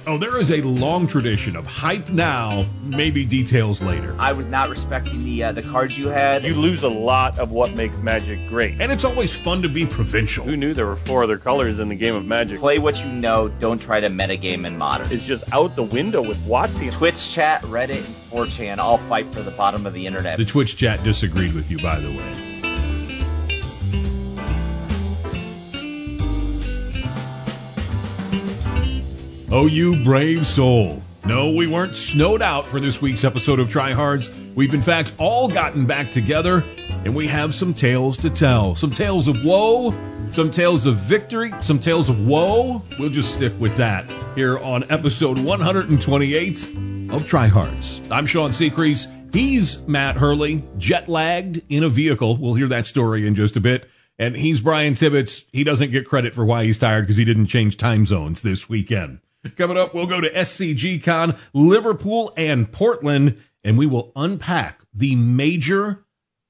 Oh, there is a long tradition of hype now, maybe details later. I was not respecting the cards you had. You lose a lot of what makes Magic great. And it's always fun to be provincial. Who knew there were 4 other colors in the game of Magic? Play what you know, don't try to metagame in Modern. It's just out the window with WotC. Twitch chat, Reddit, and 4chan all fight for the bottom of the internet. The Twitch chat disagreed with you, by the way. Oh, you brave soul. No, we weren't snowed out for this week's episode of Tryhards. We've in fact all gotten back together, and we have some tales to tell. Some tales of woe, some tales of victory, some tales of woe. We'll just stick with that here on episode 128 of Tryhards. I'm Sean Seacrease. He's Matt Hurley, jet-lagged in a vehicle. We'll hear that story in just a bit. And he's Brian Tibbetts. He doesn't get credit for why he's tired because he didn't change time zones this weekend. Coming up, we'll go to SCG Con, Liverpool, and Portland, and we will unpack the major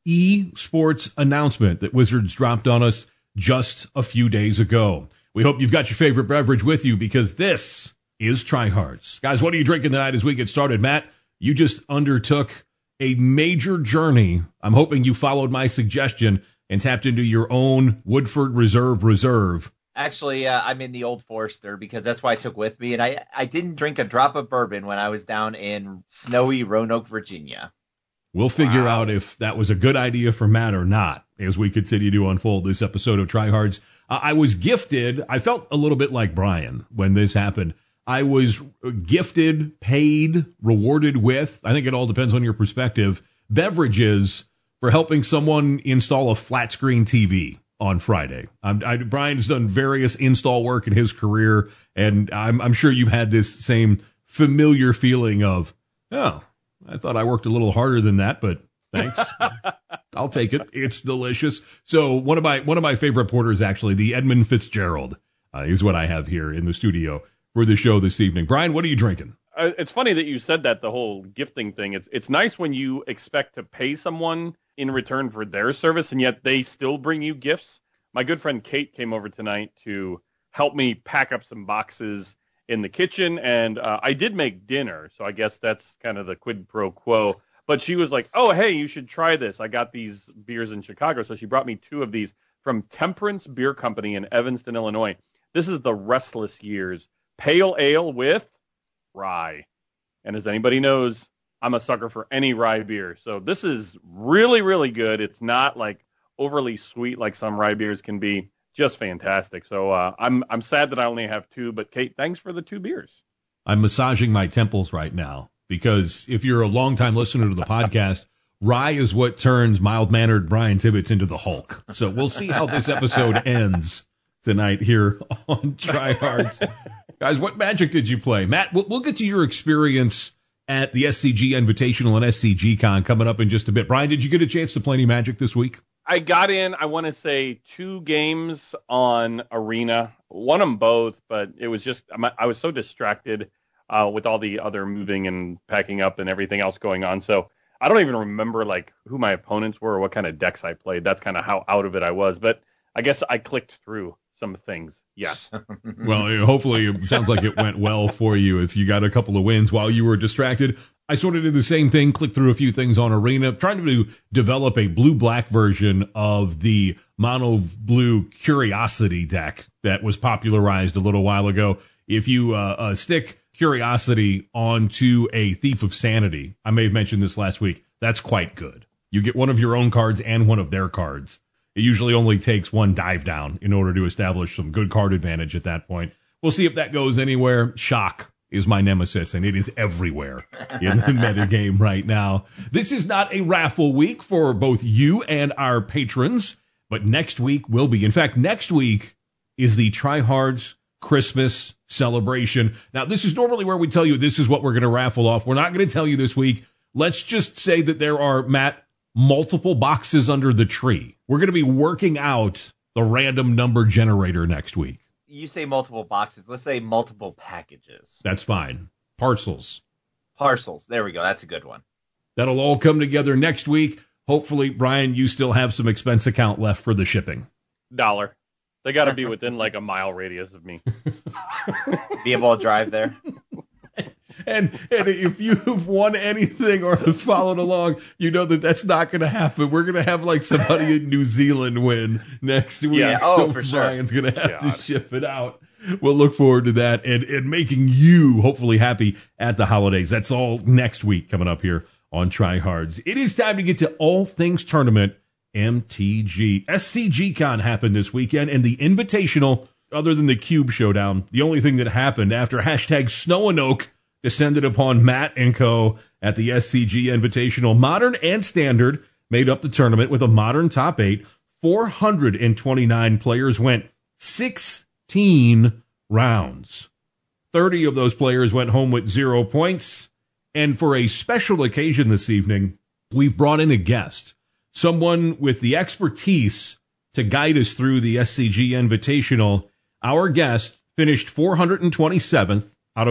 esports announcement that Wizards dropped on us just a few days ago. We hope you've got your favorite beverage with you because this is Tryhards. Guys, what are you drinking tonight as we get started? Matt, you just undertook a major journey. I'm hoping you followed my suggestion and tapped into your own Woodford Reserve. Actually, I'm in the Old Forester because that's what I took with me. And I didn't drink a drop of bourbon when I was down in snowy Roanoke, Virginia. We'll figure out if that was a good idea for Matt or not as we continue to unfold this episode of Tryhards. I was gifted. I felt a little bit like Brian when this happened. I was gifted, paid, rewarded with, I think it all depends on your perspective, beverages for helping someone install a flat screen TV on Friday. Brian's done various install work in his career, and I'm sure you've had this same familiar feeling of, oh, I thought I worked a little harder than that, but thanks. I'll take it. It's delicious. So one of my favorite porters, actually, the Edmund Fitzgerald, is what I have here in the studio for the show this evening. Brian, what are you drinking? It's funny that you said that, the whole gifting thing. It's nice when you expect to pay someone in return for their service, and yet they still bring you gifts. My good friend Kate came over tonight to help me pack up some boxes in the kitchen, and I did make dinner, so I guess that's kind of the quid pro quo. But she was like, oh, hey, you should try this. I got these beers in Chicago, so she brought me 2 of these from Temperance Beer Company in Evanston, Illinois. This is the Restless Years Pale Ale with rye. And as anybody knows, I'm a sucker for any rye beer. So this is really, really good. It's not like overly sweet like some rye beers can be. Just fantastic. So I'm sad that I only have 2, but Kate, thanks for the 2 beers. I'm massaging my temples right now because if you're a longtime listener to the podcast, rye is what turns mild-mannered Brian Tibbetts into the Hulk. So we'll see how this episode ends tonight here on Tryhards. Guys, what Magic did you play? Matt, we'll get to your experience at the SCG Invitational and SCG Con coming up in just a bit. Brian, did you get a chance to play any Magic this week? I got in, I want to say, 2 games on Arena. Won them both, but it was just, I was so distracted with all the other moving and packing up and everything else going on. So I don't even remember like who my opponents were or what kind of decks I played. That's kind of how out of it I was. But I guess I clicked through some things. Yes. Well, hopefully it sounds like it went well for you if you got a couple of wins while you were distracted. I sort of did the same thing, clicked through a few things on Arena, trying to develop a blue-black version of the mono blue Curiosity deck that was popularized a little while ago. If you stick Curiosity onto a Thief of Sanity, I may have mentioned this last week, that's quite good. You get one of your own cards and one of their cards. It usually only takes 1 dive down in order to establish some good card advantage at that point. We'll see if that goes anywhere. Shock is my nemesis, and it is everywhere in the metagame right now. This is not a raffle week for both you and our patrons, but next week will be. In fact, next week is the Tryhards Christmas celebration. Now, this is normally where we tell you this is what we're going to raffle off. We're not going to tell you this week. Let's just say that there are, Matt, multiple boxes under the tree. We're going to be working out the random number generator next week. You say multiple boxes. Let's say multiple packages. That's fine. Parcels. There we go. That's a good one. That'll all come together next week. Hopefully, Brian, you still have some expense account left for the shipping. $1. They got to be within like a mile radius of me. Be able to drive there. And if you've won anything or have followed along, you know that that's not going to happen. We're going to have like somebody in New Zealand win next week. Yeah, so for sure. Brian's going to have to ship it out. We'll look forward to that and making you hopefully happy at the holidays. That's all next week coming up here on Tryhards. It is time to get to all things tournament MTG. SCGCon happened this weekend, and the Invitational, other than the Cube Showdown, the only thing that happened after hashtag Snow and Oak descended upon Matt and co. at the SCG Invitational. Modern and Standard made up the tournament with a Modern top 8. 429 players went 16 rounds. 30 of those players went home with 0 points. And for a special occasion this evening, we've brought in a guest, someone with the expertise to guide us through the SCG Invitational. Our guest finished 427th out of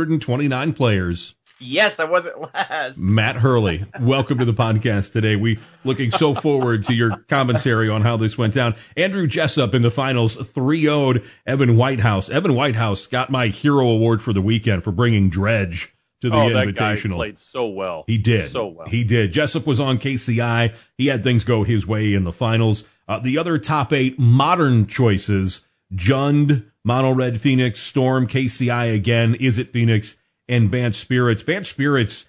429 players. Yes, I wasn't last. Matt Hurley, welcome to the podcast today. We looking so forward to your commentary on how this went down. Andrew Jessup in the finals 3-0'd Evan Whitehouse. Evan Whitehouse got my hero award for the weekend for bringing Dredge to the Invitational. That guy played so well. He did. So well. He did. Jessup was on KCI. He had things go his way in the finals. The other top 8 modern choices, Jund, Mono Red Phoenix, Storm, KCI again, Is It Phoenix, and Bant Spirits. Bant Spirits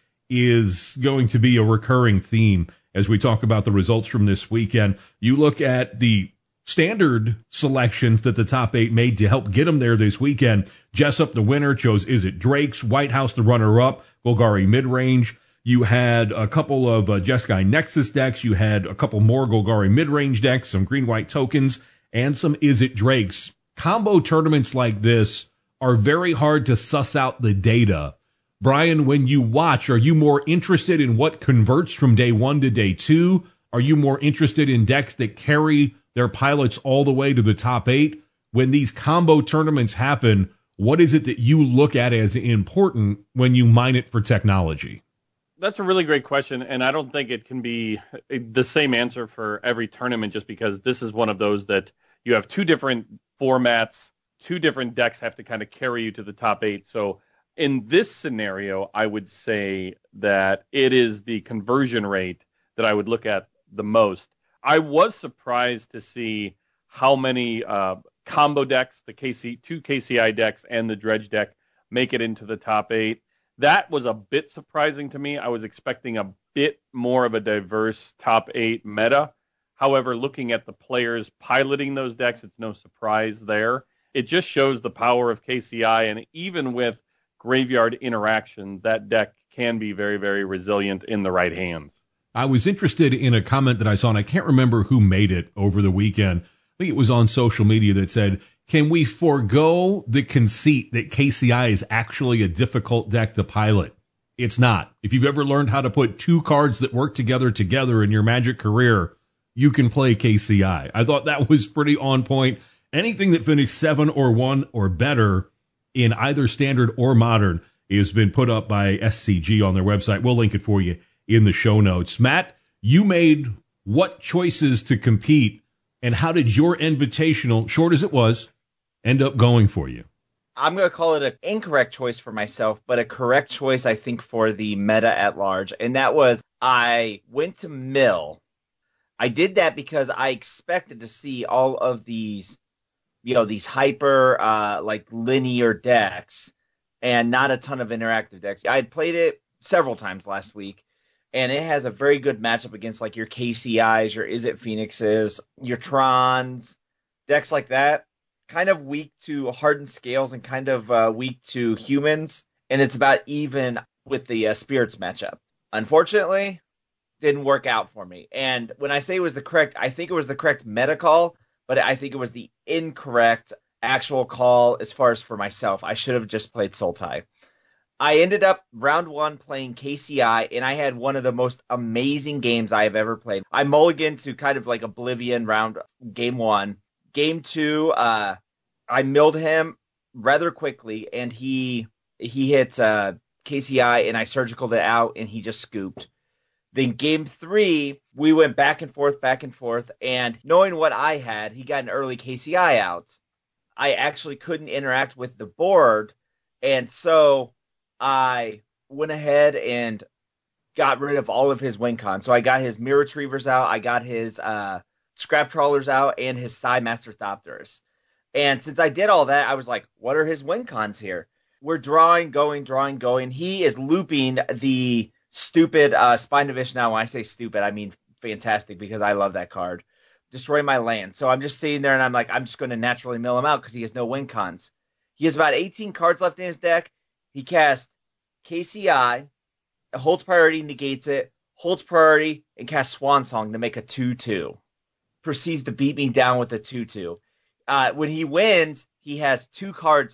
is going to be a recurring theme as we talk about the results from this weekend. You look at the standard selections that the top 8 made to help get them there this weekend. Jessup, the winner, chose Is It Drakes. Whitehouse, the runner-up. Golgari mid-range. You had a couple of Jeskai Nexus decks. You had a couple more Golgari mid-range decks, some green-white tokens, and some Is It Drakes. Combo tournaments like this are very hard to suss out the data. Brian, when you watch, are you more interested in what converts from day 1 to day 2? Are you more interested in decks that carry their pilots all the way to the top 8? When these combo tournaments happen, what is it that you look at as important when you mine it for technology? That's a really great question, and I don't think it can be the same answer for every tournament just because this is one of those that you have 2 different formats, 2 different decks have to kind of carry you to the top 8. So in this scenario, I would say that it is the conversion rate that I would look at the most. I was surprised to see how many combo decks, the 2 KCI decks and the Dredge deck, make it into the top 8. That was a bit surprising to me. I was expecting a bit more of a diverse top 8 meta. However, looking at the players piloting those decks, it's no surprise there. It just shows the power of KCI, and even with graveyard interaction, that deck can be very, very resilient in the right hands. I was interested in a comment that I saw, and I can't remember who made it over the weekend. I think it was on social media that said, can we forego the conceit that KCI is actually a difficult deck to pilot? It's not. If you've ever learned how to put 2 cards that work together in your Magic career, you can play KCI. I thought that was pretty on point. Anything that finished 7 or 1 or better in either standard or modern has been put up by SCG on their website. We'll link it for you in the show notes. Matt, you made what choices to compete, and how did your Invitational, short as it was, end up going for you? I'm going to call it an incorrect choice for myself, but a correct choice, I think, for the meta at large. And that was I went to Mill. I did that because I expected to see all of these, these hyper, like linear decks and not a ton of interactive decks. I had played it several times last week, and it has a very good matchup against like your KCIs, your Is It Phoenixes, your Trons, decks like that. Kind of weak to hardened scales and kind of weak to humans. And it's about even with the spirits matchup. Unfortunately, didn't work out for me. And when I say it was I think it was the correct meta call, but I think it was the incorrect actual call as far as for myself. I should have just played Sultai. I ended up round 1 playing KCI, and I had one of the most amazing games I have ever played. I mulliganed to kind of like Oblivion game 1. Game 2, I milled him rather quickly, and he hit KCI, and I surgicaled it out, and he just scooped. Then game 3, we went back and forth, and knowing what I had, he got an early KCI out. I actually couldn't interact with the board, and so I went ahead and got rid of all of his win cons. So I got his Mirror Retrievers out, I got his Scrap Trawlers out, and his Psymaster Thopters. And since I did all that, I was like, what are his win cons here? We're drawing, going. He is looping the stupid Spine Division. Now, when I say stupid, I mean fantastic, because I love that card. Destroy my land. So I'm just sitting there and I'm like, I'm just going to naturally mill him out because he has no win cons. He has about 18 cards left in his deck. He casts KCI, holds priority, negates it, holds priority, and casts Swan Song to make a 2-2. Proceeds to beat me down with a 2-2. When he wins, he has 3 cards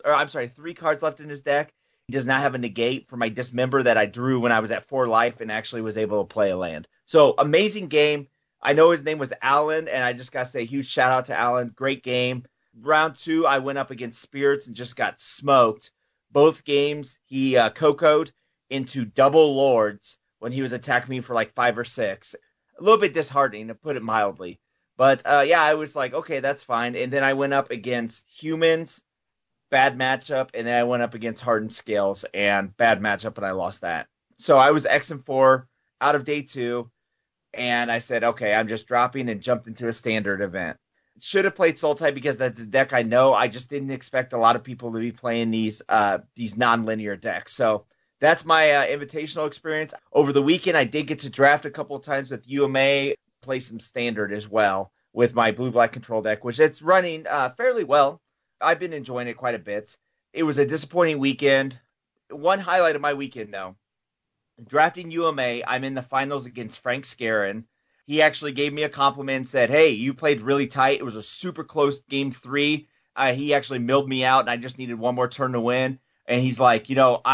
left in his deck. He does not have a negate for my Dismember that I drew when I was at 4 life and actually was able to play a land. So, amazing game. I know his name was Alan, and I just got to say huge shout out to Alan. Great game. Round 2, I went up against Spirits and just got smoked. Both games, he Coco'd into double Lords when he was attacking me for like 5 or 6. A little bit disheartening, to put it mildly. But, yeah, I was like, okay, that's fine. And then I went up against Humans, bad matchup. And then I went up against Hardened Scales, and bad matchup, and I lost that. So I was X-4 out of day 2. And I said, okay, I'm just dropping, and jumped into a standard event. Should have played Sultai because that's a deck I know. I just didn't expect a lot of people to be playing these non-linear decks. So that's my invitational experience. Over the weekend, I did get to draft a couple of times with UMA, play some standard as well with my blue-black control deck, which it's running fairly well. I've been enjoying it quite a bit. It was a disappointing weekend. One highlight of my weekend, though, drafting UMA, I'm in the finals against Frank Scarron. He actually gave me a compliment and said, hey, you played really tight. It was a super close game 3. He actually milled me out, and I just needed one more turn to win. And he's like,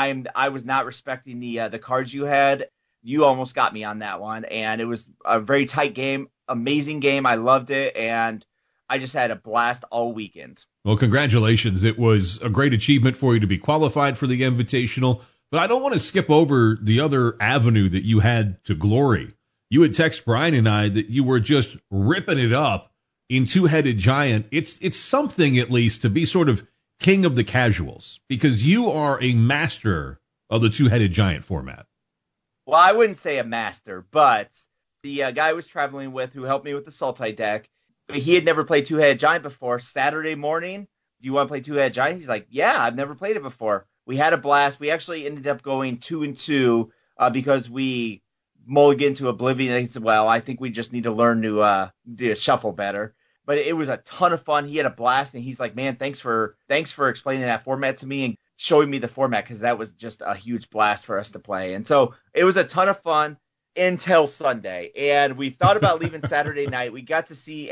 I was not respecting the cards you had. You almost got me on that one. And it was a very tight game, amazing game. I loved it, and I just had a blast all weekend. Well, congratulations. It was a great achievement for you to be qualified for the Invitational. But I don't want to skip over the other avenue that you had to glory. You had text Brian and I that you were just ripping it up in Two-Headed Giant. It's something, at least, to be sort of king of the casuals, because you are a master of the Two-Headed Giant format. Well, I wouldn't say a master, but the guy I was traveling with who helped me with the Sultai deck, he had never played Two-Headed Giant before. Saturday morning, do you want to play Two-Headed Giant? He's like, yeah, I've never played it before. We had a blast. We actually ended up going 2-2 because we mulliganed to Oblivion. And he said, well, I think we just need to learn to do shuffle better. But it was a ton of fun. He had a blast, and he's like, man, thanks for explaining that format to me and showing me the format, because that was just a huge blast for us to play. And so it was a ton of fun until Sunday. And we thought about leaving Saturday night. We got to see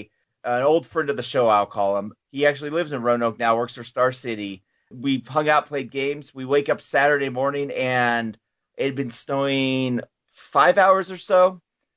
an old friend of the show, I'll call him. He actually lives in Roanoke now, works for Star City. We hung out, played games. We wake up Saturday morning, and it had been snowing 5 hours or so,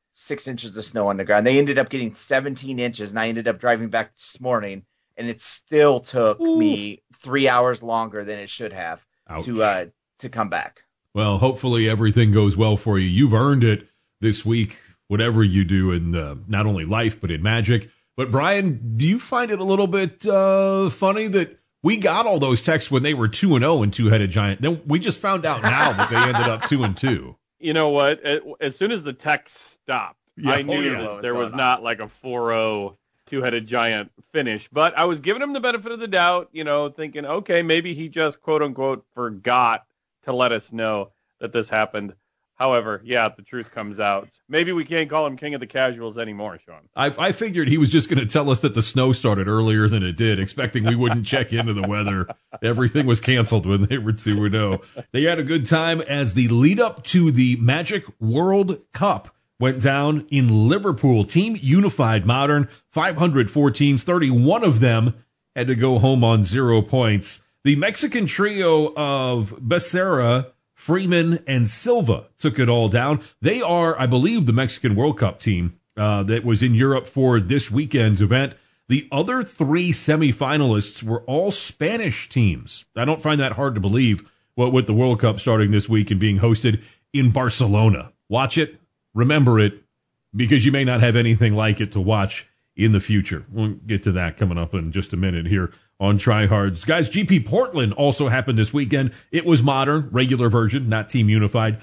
6 inches of snow on the ground. They ended up getting 17 inches, and I ended up driving back this morning, and it still took me 3 hours longer than it should have to come back. Well, hopefully everything goes well for you. You've earned it this week, whatever you do in not only life, but in Magic. But Brian, do you find it a little bit funny that we got all those texts when they were 2-0 in Two-Headed Giant? Then we just found out now that they ended up 2-2. You know what? As soon as the text stopped, I knew that there was not like a 4-0 Two-Headed Giant finish. But I was giving him the benefit of the doubt, thinking, okay, maybe he just quote-unquote forgot to let us know that this happened. However, yeah, the truth comes out. Maybe we can't call him king of the casuals anymore, Sean. I figured he was just going to tell us that the snow started earlier than it did, expecting we wouldn't check into the weather. Everything was canceled when they were 2-0. They had a good time as the lead up to the Magic World Cup went down in Liverpool. Team Unified Modern, 504 teams, 31 of them had to go home on 0 points. The Mexican trio of Becerra, Freeman, and Silva took it all down. They are, I believe, the Mexican World Cup team that was in Europe for this weekend's event. The other 3 semifinalists were all Spanish teams. I don't find that hard to believe, with the World Cup starting this week and being hosted in Barcelona. Watch it, remember it, because you may not have anything like it to watch in the future. We'll get to that coming up in just a minute here on Tryhards. Guys, GP Portland also happened this weekend. It was Modern, regular version, not Team Unified.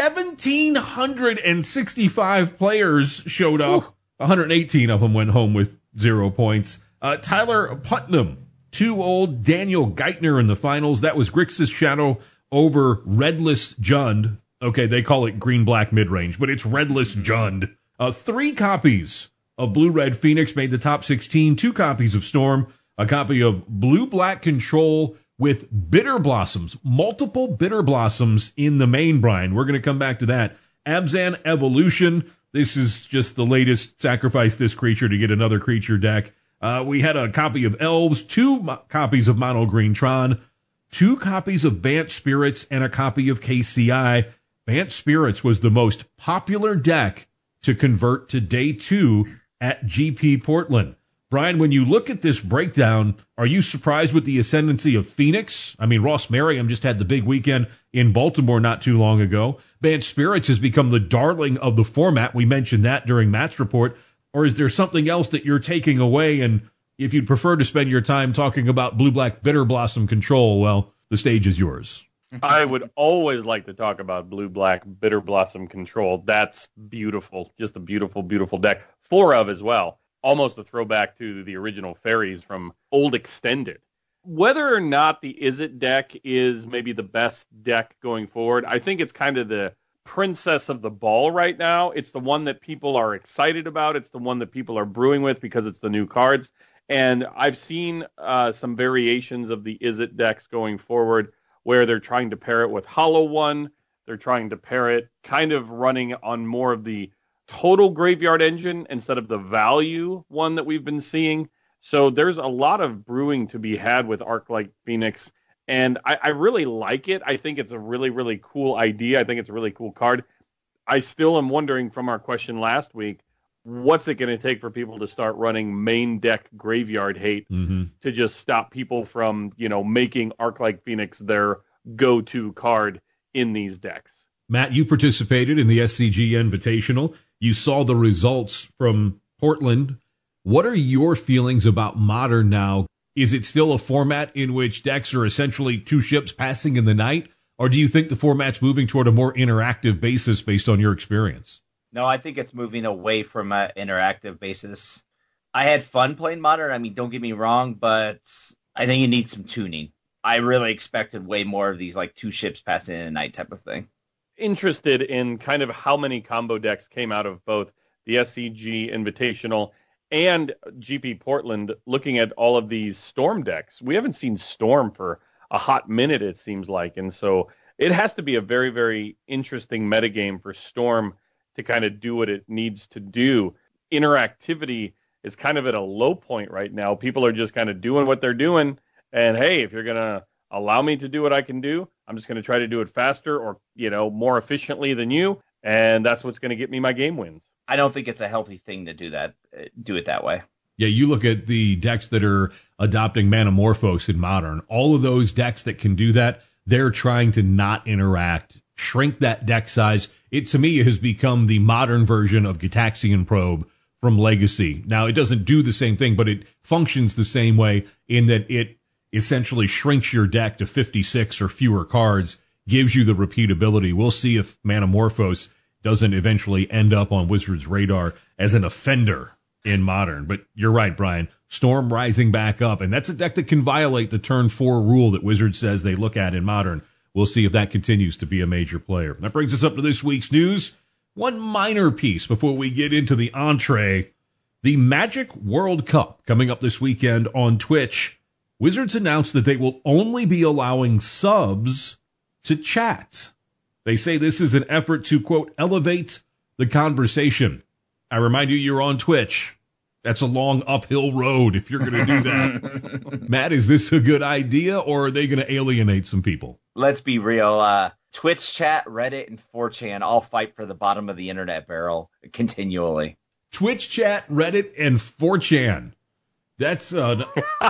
1,765 players showed up. 118 of them went home with 0 points. Tyler Putnam, 2-0 Daniel Geithner in the finals. That was Grixis Shadow over Redless Jund. Okay, they call it green-black mid-range, but it's Redless Jund. 3 copies of Blue-Red Phoenix made the top 16. 2 copies of Storm. A copy of Blue-Black Control with Bitter Blossoms. Multiple Bitter Blossoms in the main, Brian. We're going to come back to that. Abzan Evolution. This is just the latest sacrifice this creature to get another creature deck. We had a copy of Elves, 2 copies of Mono Green Tron, 2 copies of Bant Spirits, and a copy of KCI. Bant Spirits was the most popular deck to convert to day 2 at GP Portland. Brian, when you look at this breakdown, are you surprised with the ascendancy of Phoenix? I mean, Ross Merriam just had the big weekend in Baltimore not too long ago. Bant Spirits has become the darling of the format. We mentioned that during Matt's report. Or is there something else that you're taking away? And if you'd prefer to spend your time talking about Blue-Black Bitter Blossom Control, well, the stage is yours. I would always like to talk about Blue-Black Bitter Blossom Control. That's beautiful. Just a beautiful, beautiful deck. 4 of as well. Almost a throwback to the original Fairies from Old Extended. Whether or not the Izzet deck is maybe the best deck going forward, I think it's kind of the princess of the ball right now. It's the one that people are excited about. It's the one that people are brewing with because it's the new cards. And I've seen some variations of the Izzet decks going forward where they're trying to pair it with Hollow One. They're trying to pair it kind of running on more of the total graveyard engine instead of the value one that we've been seeing. So there's a lot of brewing to be had with Arclight Phoenix, and I really like it. I think it's a really, really cool idea. I think it's a really cool card. I still am wondering from our question last week, what's it going to take for people to start running main deck graveyard hate to just stop people from, making Arclight Phoenix their go-to card in these decks? Matt, you participated in the SCG Invitational. You saw the results from Portland. What are your feelings about Modern now? Is it still a format in which decks are essentially 2 ships passing in the night? Or do you think the format's moving toward a more interactive basis based on your experience? No, I think it's moving away from an interactive basis. I had fun playing Modern. I mean, don't get me wrong, but I think it needs some tuning. I really expected way more of these 2 ships passing in the night type of thing. Interested in kind of how many combo decks came out of both the SCG Invitational and GP Portland, looking at all of these Storm decks. We haven't seen Storm for a hot minute, it seems like. And so it has to be a very, very interesting metagame for Storm to kind of do what it needs to do. Interactivity is kind of at a low point right now. People are just kind of doing what they're doing. And hey, if you're going to allow me to do what I can do, I'm just going to try to do it faster or, more efficiently than you. And that's what's going to get me my game wins. I don't think it's a healthy thing to do it that way. Yeah, you look at the decks that are adopting Manamorphose in Modern. All of those decks that can do that, they're trying to not interact, shrink that deck size. It, to me, has become the Modern version of Gitaxian Probe from Legacy. Now, it doesn't do the same thing, but it functions the same way in that it essentially shrinks your deck to 56 or fewer cards, gives you the repeatability. We'll see if Manamorphose doesn't eventually end up on Wizards' radar as an offender in Modern. But you're right, Brian. Storm rising back up, and that's a deck that can violate the turn 4 rule that Wizards says they look at in Modern. We'll see if that continues to be a major player. That brings us up to this week's news. One minor piece before we get into the entree. The Magic World Cup coming up this weekend on Twitch. Wizards announced that they will only be allowing subs to chat. They say this is an effort to, quote, elevate the conversation. I remind you, you're on Twitch. That's a long uphill road if you're going to do that. Matt, is this a good idea, or are they going to alienate some people? Let's be real. Twitch chat, Reddit, and 4chan all fight for the bottom of the internet barrel continually. Twitch chat, Reddit, and 4chan. That's an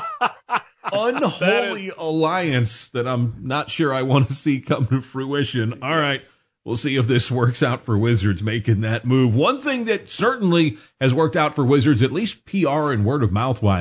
unholy alliance that I'm not sure I want to see come to fruition. All right. We'll see if this works out for Wizards making that move. One thing that certainly has worked out for Wizards, at least PR and word of mouth wise,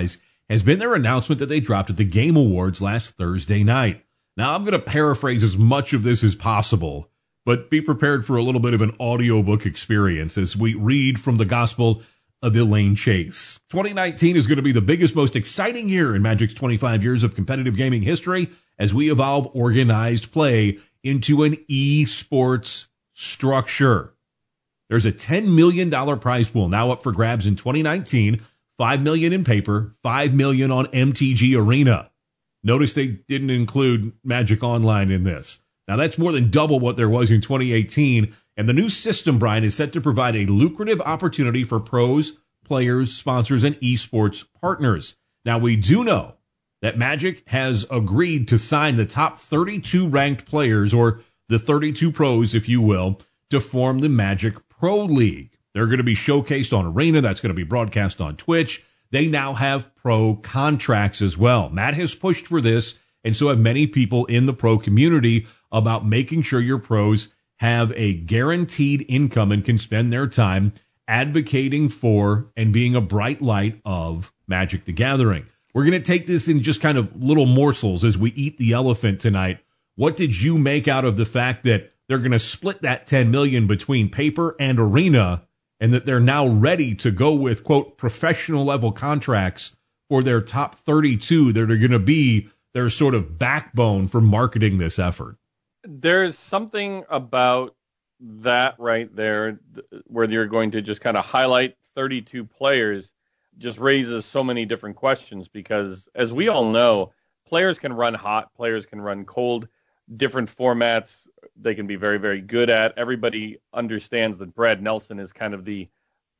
has been their announcement that they dropped at the Game Awards last Thursday night. Now, I'm going to paraphrase as much of this as possible, but be prepared for a little bit of an audiobook experience as we read from the Gospel of Elaine Chase. 2019 is going to be the biggest, most exciting year in Magic's 25 years of competitive gaming history as we evolve organized play into an esports structure. There's a $10 million prize pool now up for grabs in 2019, $5 million in paper, $5 million on MTG Arena. Notice they didn't include Magic Online in this. Now that's more than double what there was in 2018, and the new system, Brian, is set to provide a lucrative opportunity for pros, players, sponsors, and esports partners. Now we do know that Magic has agreed to sign the top 32 ranked players, or the 32 pros, if you will, to form the Magic Pro League. They're going to be showcased on Arena. That's going to be broadcast on Twitch. They now have pro contracts as well. Matt has pushed for this, and so have many people in the pro community about making sure your pros have a guaranteed income and can spend their time advocating for and being a bright light of Magic the Gathering. We're going to take this in just kind of little morsels as we eat the elephant tonight. What did you make out of the fact that they're going to split that $10 million between paper and Arena, and that they're now ready to go with, quote, professional level contracts for their top 32 that are going to be their sort of backbone for marketing this effort? There's something about that right there where you're going to just kind of highlight 32 players just raises so many different questions, because as we all know, players can run hot, players can run cold, different formats they can be very, very good at. Everybody understands that Brad Nelson is kind of the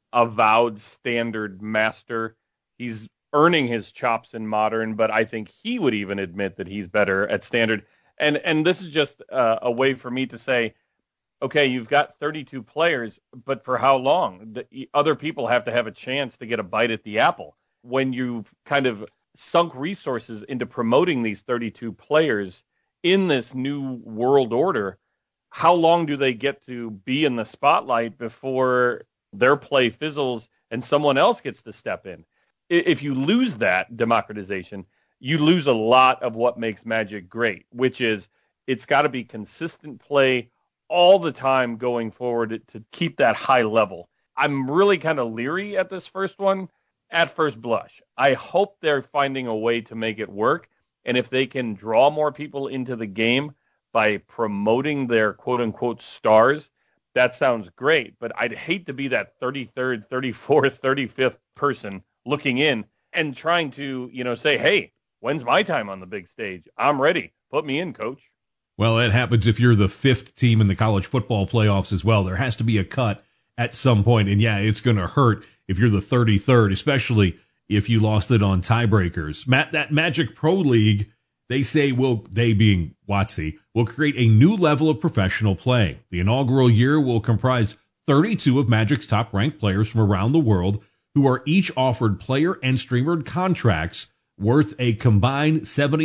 avowed standard master. He's earning his chops in Modern, but I think he would even admit that he's better at Standard. And this is just a way for me to say, okay, you've got 32 players, but for how long? The other people have to have a chance to get a bite at the apple. When you've kind of sunk resources into promoting these 32 players in this new world order, how long do they get to be in the spotlight before their play fizzles and someone else gets to step in? If you lose that democratization, you lose a lot of what makes Magic great, which is it's got to be consistent play all the time going forward to keep that high level. I'm really kind of leery at this first one at first blush. I hope they're finding a way to make it work. And if they can draw more people into the game by promoting their quote-unquote stars, that sounds great. But I'd hate to be that 33rd, 34th, 35th person looking in and trying to, say, hey, when's my time on the big stage? I'm ready. Put me in, coach. Well, that happens if you're the fifth team in the college football playoffs as well. There has to be a cut at some point. And yeah, it's going to hurt if you're the 33rd, especially if you lost it on tiebreakers. Matt, that Magic Pro League, they say they being WotC, will create a new level of professional play. The inaugural year will comprise 32 of Magic's top-ranked players from around the world who are each offered player and streamer contracts worth a combined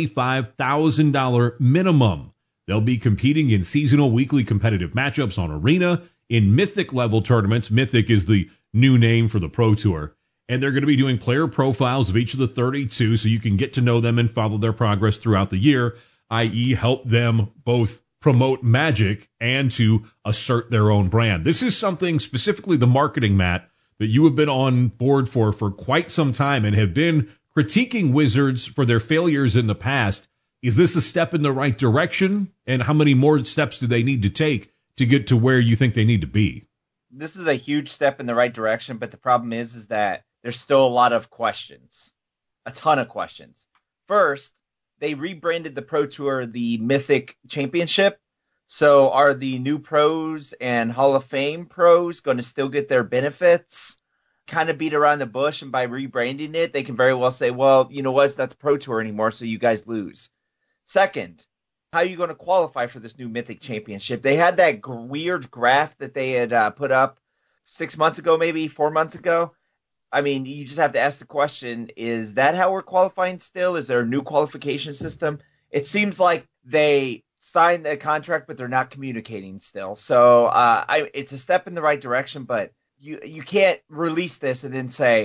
$75,000 minimum. They'll be competing in seasonal weekly competitive matchups on Arena, in Mythic-level tournaments. Mythic is the new name for the Pro Tour. And they're going to be doing player profiles of each of the 32 so you can get to know them and follow their progress throughout the year, i.e. help them both promote Magic and to assert their own brand. This is something, specifically the marketing, Matt, that you have been on board for quite some time and have been critiquing Wizards for their failures in the past. Is this a step in the right direction? And how many more steps do they need to take to get to where you think they need to be? This is a huge step in the right direction, but the problem is that there's still a lot of questions, a ton of questions. First, they rebranded the Pro Tour the Mythic Championship. So are the new pros and Hall of Fame pros going to still get their benefits? Kind of beat around the bush, and by rebranding it, they can very well say, well, you know what, it's not the Pro Tour anymore, so you guys lose. Second, how are you going to qualify for this new Mythic Championship? They had that weird graph that they had put up 6 months ago, maybe 4 months ago. I mean, you just have to ask the question, is that how we're qualifying still? Is there a new qualification system? It seems like they signed the contract, but they're not communicating still. So it's a step in the right direction, but you can't release this and then say,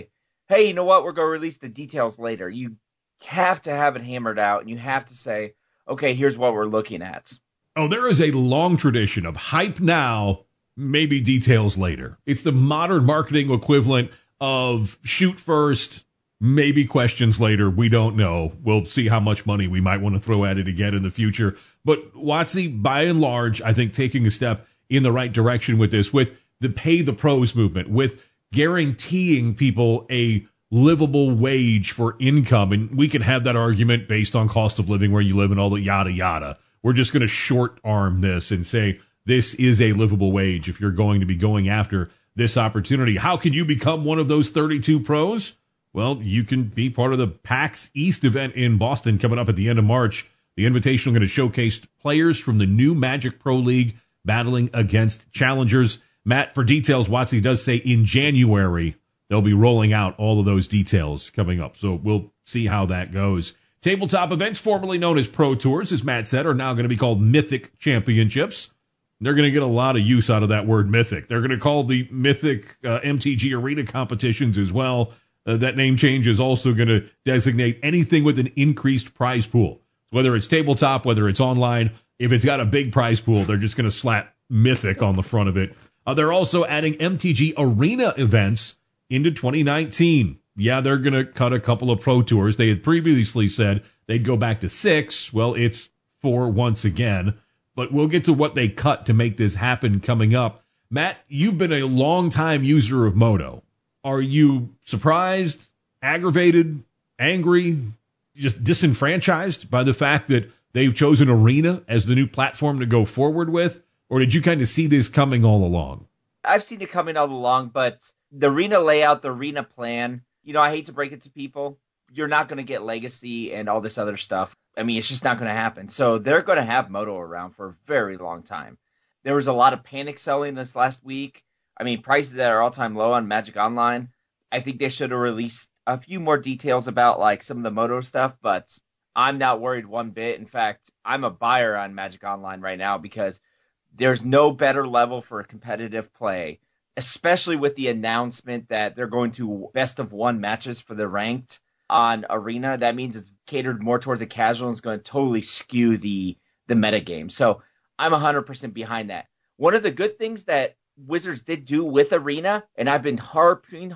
hey, you know what? We're going to release the details later. You have to have it hammered out, and you have to say, okay, here's what we're looking at. Oh, there is a long tradition of hype now, maybe details later. It's the modern marketing equivalent of shoot first, maybe questions later. We don't know. We'll see how much money we might want to throw at it again in the future. But WotC, by and large, I think taking a step in the right direction with this, with the pay the pros movement, with guaranteeing people a livable wage for income. And we can have that argument based on cost of living where you live and all the yada yada. We're just going to short arm this and say this is a livable wage if you're going to be going after this opportunity. How can you become one of those 32 pros? Well, you can be part of the PAX East event in Boston coming up at the end of March. The Invitational going to showcase players from the new Magic Pro League battling against challengers. Matt, for details, WotC does say in January they'll be rolling out all of those details coming up. So we'll see how that goes. Tabletop events, formerly known as Pro Tours, as Matt said, are now going to be called Mythic Championships. They're going to get a lot of use out of that word Mythic. They're going to call the Mythic MTG Arena competitions as well. That name change is also going to designate anything with an increased prize pool. Whether it's tabletop, whether it's online, if it's got a big prize pool, they're just going to slap Mythic on the front of it. They're also adding MTG Arena events into 2019. Yeah, they're going to cut a couple of Pro Tours. They had previously said they'd go back to 6. Well, it's 4 once again. But we'll get to what they cut to make this happen coming up. Matt, you've been a long-time user of Moto. Are you surprised, aggravated, angry, just disenfranchised by the fact that they've chosen Arena as the new platform to go forward with? Or did you kind of see this coming all along? I've seen it coming all along, but the Arena layout, the Arena plan, I hate to break it to people. You're not going to get Legacy and all this other stuff. I mean, it's just not going to happen. So they're going to have Moto around for a very long time. There was a lot of panic selling this last week. I mean, prices that are all-time low on Magic Online. I think they should have released a few more details about like some of the Moto stuff, but I'm not worried one bit. In fact, I'm a buyer on Magic Online right now because there's no better level for competitive play, especially with the announcement that they're going to best of one matches for the ranked on Arena. That means it's catered more towards a casual and is going to totally skew the meta game. So I'm 100% behind that. One of the good things that Wizards did do with Arena, and I've been harping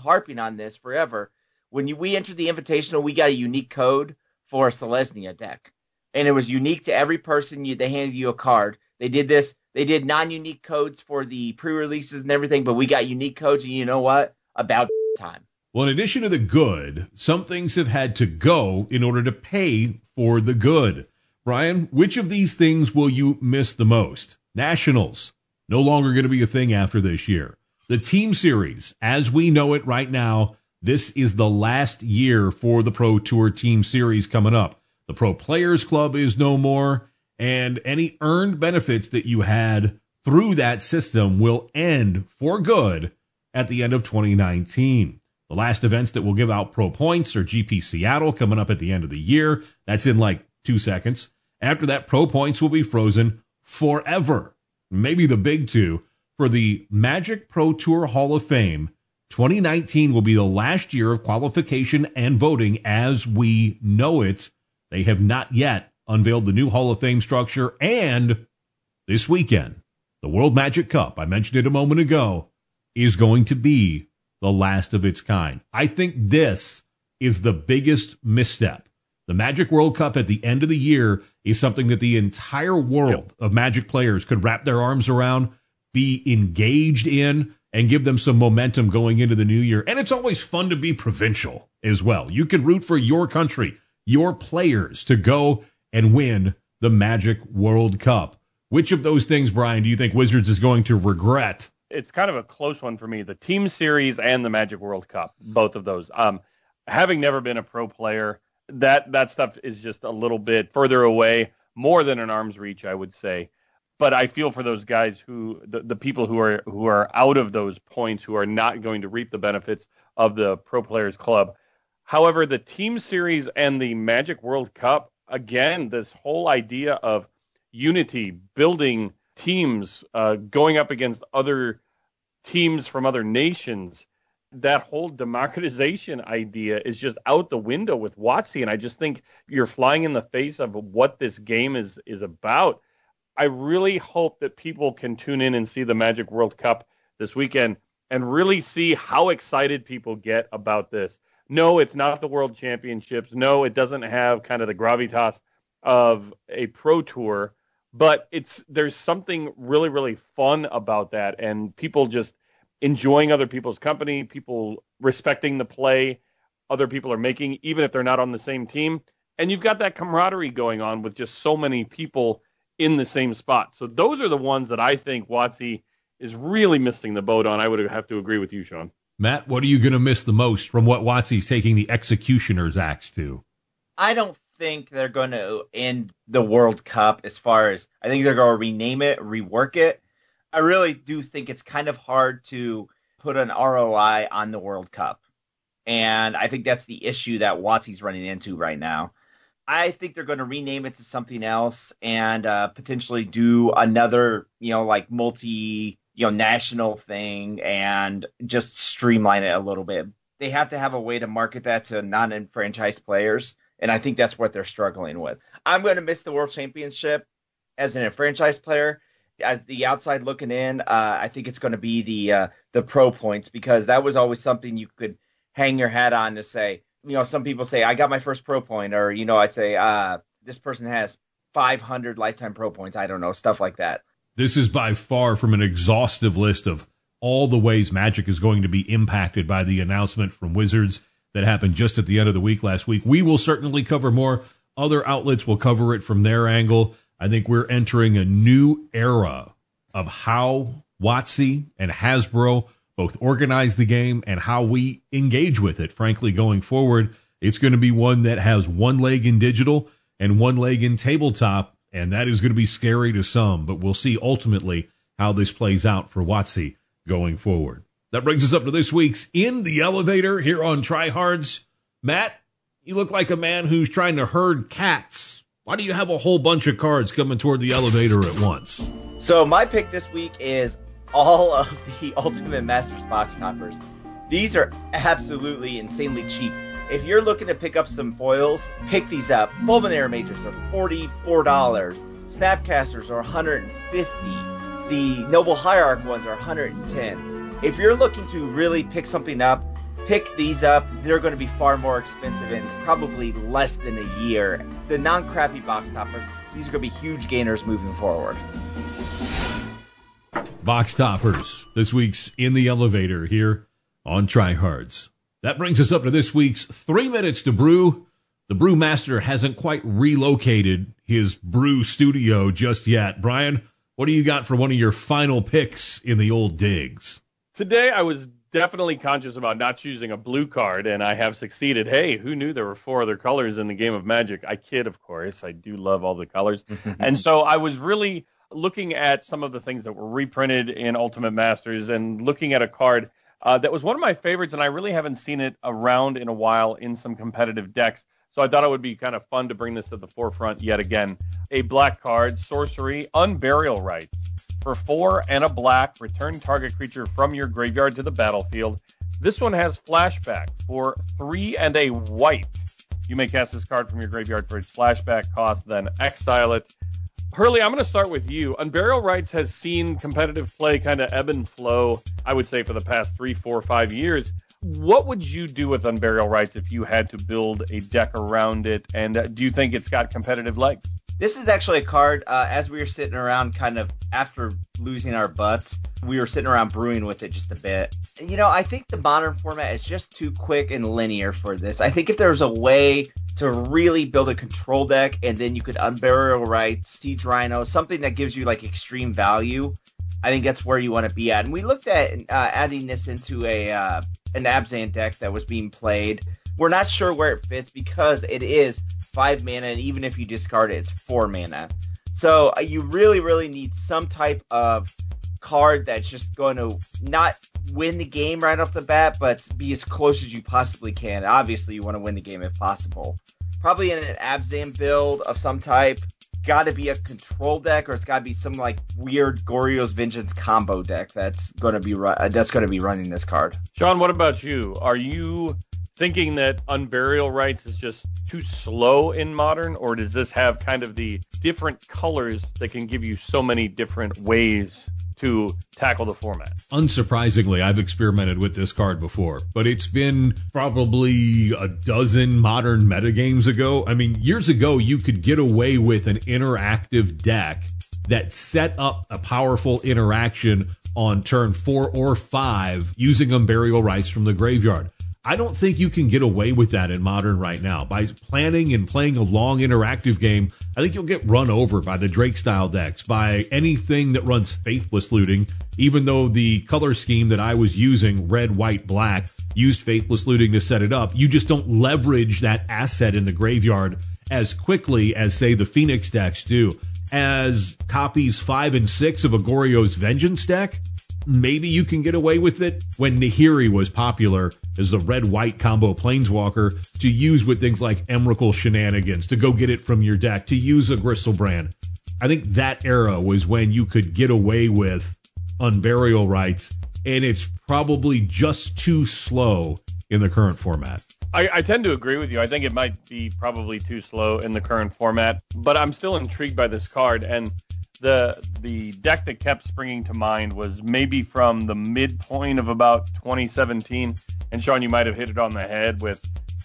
on this forever, when we entered the Invitational, we got a unique code for a Selesnya deck. And it was unique to every person. They handed you a card. They did this. They did non-unique codes for the pre-releases and everything, but we got unique codes, and you know what? About time. Well, in addition to the good, some things have had to go in order to pay for the good. Brian, which of these things will you miss the most? Nationals, no longer going to be a thing after this year. The Team Series, as we know it right now, this is the last year for the Pro Tour Team Series coming up. The Pro Players Club is no more. And any earned benefits that you had through that system will end for good at the end of 2019. The last events that will give out pro points are GP Seattle coming up at the end of the year. That's in like 2 seconds. After that, pro points will be frozen forever. Maybe the big two. For the Magic Pro Tour Hall of Fame, 2019 will be the last year of qualification and voting as we know it. They have not yet unveiled the new Hall of Fame structure, and this weekend, the World Magic Cup, I mentioned it a moment ago, is going to be the last of its kind. I think this is the biggest misstep. The Magic World Cup at the end of the year is something that the entire world of Magic players could wrap their arms around, be engaged in, and give them some momentum going into the new year. And it's always fun to be provincial as well. You can root for your country, your players to go and win the Magic World Cup. Which of those things, Brian, do you think Wizards is going to regret? It's kind of a close one for me. The Team Series and the Magic World Cup, both of those. Having never been a pro player, that stuff is just a little bit further away, more than an arm's reach, I would say. But I feel for those guys the people who are out of those points, who are not going to reap the benefits of the Pro Players Club. However, the Team Series and the Magic World Cup, again, this whole idea of unity, building teams, going up against other teams from other nations, that whole democratization idea is just out the window with WotC, and I just think you're flying in the face of what this game is about. I really hope that people can tune in and see the Magic World Cup this weekend and really see how excited people get about this. No, it's not the World Championships. No, it doesn't have kind of the gravitas of a Pro Tour, but there's something really, really fun about that, and people just enjoying other people's company, people respecting the play other people are making, even if they're not on the same team. And you've got that camaraderie going on with just so many people in the same spot. So those are the ones that I think WotC is really missing the boat on. I would have to agree with you, Sean. Matt, what are you going to miss the most from what WotC's taking the executioner's axe to? I don't think they're going to end the World Cup as far as I think they're going to rename it, rework it. I really do think it's kind of hard to put an ROI on the World Cup. And I think that's the issue that WotC's running into right now. I think they're going to rename it to something else and potentially do another, like national thing and just streamline it a little bit. They have to have a way to market that to non-enfranchised players. And I think that's what they're struggling with. I'm going to miss the World Championship as an enfranchised player. As the outside looking in, I think it's going to be the pro points, because that was always something you could hang your hat on to say, some people say, I got my first pro point, or, I say, this person has 500 lifetime pro points. I don't know, stuff like that. This is by far from an exhaustive list of all the ways Magic is going to be impacted by the announcement from Wizards that happened just at the end of the week last week. We will certainly cover more. Other outlets will cover it from their angle. I think we're entering a new era of how WotC and Hasbro both organize the game and how we engage with it. Frankly, going forward, it's going to be one that has one leg in digital and one leg in tabletop, and that is going to be scary to some, but we'll see ultimately how this plays out for WotC going forward. That brings us up to this week's In the Elevator here on Tryhards. Matt, you look like a man who's trying to herd cats. Why do you have a whole bunch of cards coming toward the elevator at once? So my pick this week is all of the Ultimate Masters box toppers. These are absolutely insanely cheap. If you're looking to pick up some foils, pick these up. Fulminator Majors are $44. Snapcasters are $150. The Noble Hierarch ones are $110. If you're looking to really pick something up, pick these up. They're going to be far more expensive in probably less than a year. The non-crappy box toppers, these are going to be huge gainers moving forward. Box toppers, this week's In the Elevator here on Tryhards. That brings us up to this week's 3 Minutes to Brew. The Brewmaster hasn't quite relocated his brew studio just yet. Brian, what do you got for one of your final picks in the old digs? Today I was definitely conscious about not choosing a blue card, and I have succeeded. Hey, who knew there were 4 other colors in the game of Magic? I kid, of course. I do love all the colors. And so I was really looking at some of the things that were reprinted in Ultimate Masters and looking at a card that was one of my favorites, and I really haven't seen it around in a while in some competitive decks. So I thought it would be kind of fun to bring this to the forefront yet again. A black card, Sorcery, Unburial Rites. For 4 and a black, return target creature from your graveyard to the battlefield. This one has flashback. For 3 and a white, you may cast this card from your graveyard for its flashback cost, then exile it. Hurley, I'm going to start with you. Unburial Rites has seen competitive play kind of ebb and flow, I would say, for the past 3, 4, 5 years. What would you do with Unburial Rites if you had to build a deck around it? And do you think it's got competitive legs? This is actually a card, as we were sitting around kind of after losing our butts, we were sitting around brewing with it just a bit. I think the modern format is just too quick and linear for this. I think if there was a way to really build a control deck and then you could Unburial Rites, Siege Rhino, something that gives you like extreme value, I think that's where you want to be at. And we looked at adding this into an Abzan deck that was being played. We're not sure where it fits because it is 5 mana, and even if you discard it, it's 4 mana. So you really, really need some type of card that's just going to not win the game right off the bat, but be as close as you possibly can. Obviously, you want to win the game if possible. Probably in an Abzan build of some type, got to be a control deck, or it's got to be some like weird Goryo's Vengeance combo deck that's going to be running this card. Sean, what about you? Are you thinking that Unburial Rites is just too slow in Modern, or does this have kind of the different colors that can give you so many different ways to tackle the format? Unsurprisingly, I've experimented with this card before, but it's been probably a dozen Modern metagames ago. I mean, years ago, you could get away with an interactive deck that set up a powerful interaction on turn 4 or 5 using Unburial Rites from the graveyard. I don't think you can get away with that in Modern right now. By planning and playing a long interactive game, I think you'll get run over by the Drake-style decks, by anything that runs Faithless Looting, even though the color scheme that I was using, red, white, black, used Faithless Looting to set it up. You just don't leverage that asset in the graveyard as quickly as, say, the Phoenix decks do. As copies 5 and 6 of a Goryo's Vengeance deck, maybe you can get away with it. When Nahiri was popular as a red-white combo Planeswalker, to use with things like Emrakul Shenanigans, to go get it from your deck, to use a Gristlebrand. I think that era was when you could get away with Unburial Rites, and it's probably just too slow in the current format. I tend to agree with you. I think it might be probably too slow in the current format, but I'm still intrigued by this card, and the deck that kept springing to mind was maybe from the midpoint of about 2017. And Sean, you might have hit it on the head with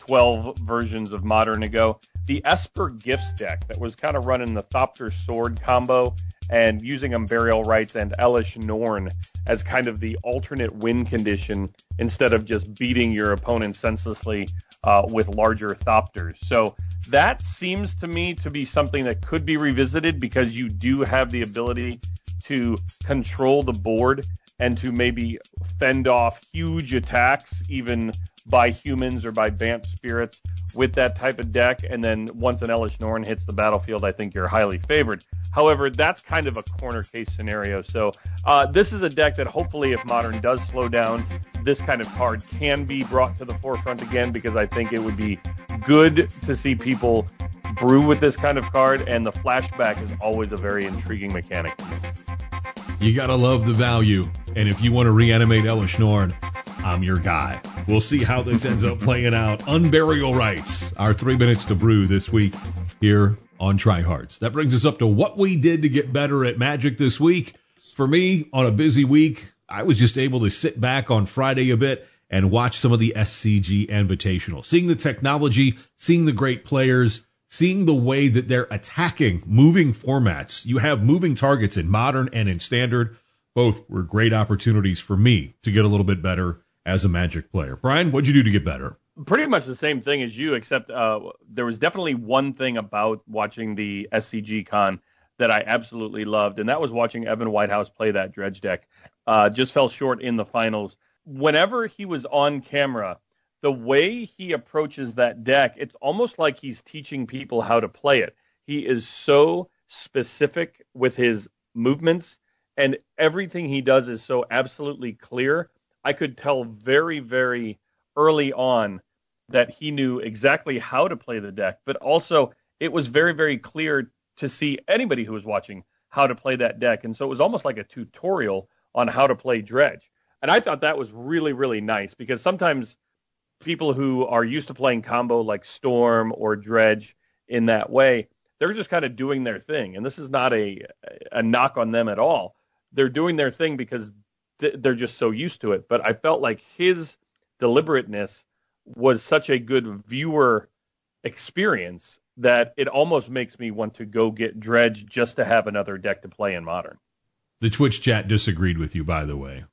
12 versions of Modern ago. The Esper Gifts deck that was kind of running the Thopter Sword combo and using Unburial Rites and Elesh Norn as kind of the alternate win condition instead of just beating your opponent senselessly with larger Thopters. So that seems to me to be something that could be revisited, because you do have the ability to control the board and to maybe fend off huge attacks even by humans or by Bant spirits with that type of deck. And then once an Elesh Norn hits the battlefield, I think you're highly favored. However, that's kind of a corner case scenario. So this is a deck that hopefully, if Modern does slow down, this kind of card can be brought to the forefront again, because I think it would be good to see people brew with this kind of card, and the flashback is always a very intriguing mechanic to me. You gotta love the value, and if you want to reanimate Elesh Norn, I'm your guy. We'll see how this ends up playing out. Unburial Rites, our 3 minutes to brew this week here on Tryhards. That brings us up to what we did to get better at Magic this week. For me, on a busy week, I was just able to sit back on Friday a bit and watch some of the SCG Invitational. Seeing the technology, seeing the great players, seeing the way that they're attacking moving formats. You have moving targets in Modern and in Standard. Both were great opportunities for me to get a little bit better as a Magic player. Brian, what'd you do to get better? Pretty much the same thing as you, except there was definitely one thing about watching the SCG Con that I absolutely loved, and that was watching Evan Whitehouse play that Dredge deck. Just fell short in the finals. Whenever he was on camera, the way he approaches that deck, it's almost like he's teaching people how to play it. He is so specific with his movements, and everything he does is so absolutely clear. I could tell very, very early on that he knew exactly how to play the deck, but also it was very, very clear to see anybody who was watching how to play that deck. And so it was almost like a tutorial on how to play Dredge. And I thought that was really, really nice, because sometimes people who are used to playing combo like Storm or Dredge in that way, they're just kind of doing their thing. And this is not a knock on them at all. They're doing their thing because they're just so used to it. But I felt like his deliberateness was such a good viewer experience that it almost makes me want to go get Dredge just to have another deck to play in Modern. The Twitch chat disagreed with you, by the way,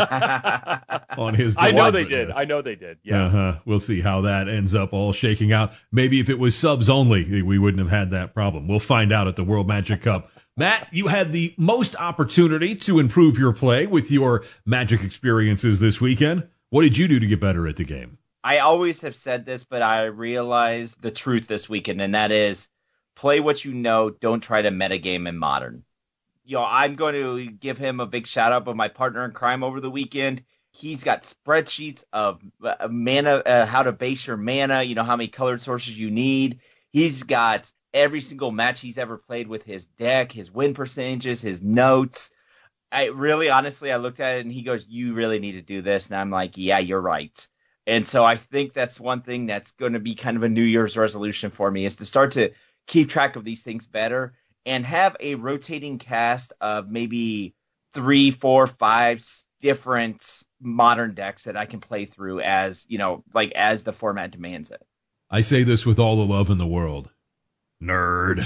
on his. I know they did. Yeah. We'll see how that ends up all shaking out. Maybe if it was subs only, we wouldn't have had that problem. We'll find out at the World Magic Cup. Matt, you had the most opportunity to improve your play with your Magic experiences this weekend. What did you do to get better at the game? I always have said this, but I realized the truth this weekend, and that is play what you know. Don't try to metagame in Modern. I'm going to give him a big shout out, but my partner in crime over the weekend, he's got spreadsheets of mana, how to base your mana, how many colored sources you need. He's got every single match he's ever played with his deck, his win percentages, his notes. I looked at it and he goes, "You really need to do this." And I'm like, "Yeah, you're right." And so I think that's one thing that's going to be kind of a New Year's resolution for me, is to start to keep track of these things better and have a rotating cast of maybe 3, 4, 5 different modern decks that I can play through as, as the format demands it. I say this with all the love in the world. Nerd.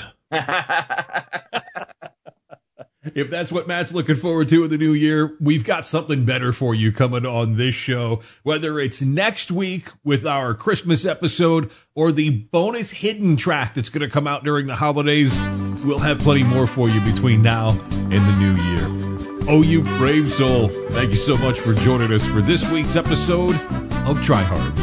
If that's what Matt's looking forward to in the new year, we've got something better for you coming on this show. Whether it's next week with our Christmas episode or the bonus hidden track that's going to come out during the holidays, we'll have plenty more for you between now and the new year. Oh, you brave soul. Thank you so much for joining us for this week's episode of Try Hard.